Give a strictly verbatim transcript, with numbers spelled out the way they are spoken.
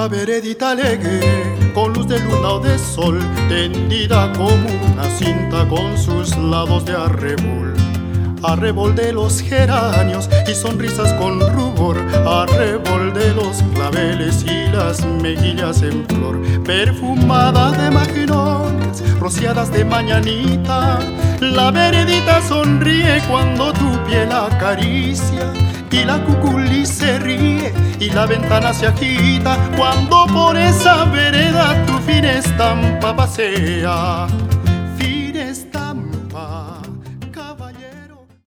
Una veredita alegre, con luz de luna o de sol, tendida como una cinta con sus lados de arrebol. Arrebol de los geranios y sonrisas con rubor, arrebol de los claveles y las mejillas en flor, perfumada de magnolias, rociadas de mañanita. La veredita sonríe cuando tu piel acaricia, y la cuculi se ríe y la ventana se agita cuando por esa vereda tu fina estampa pasea.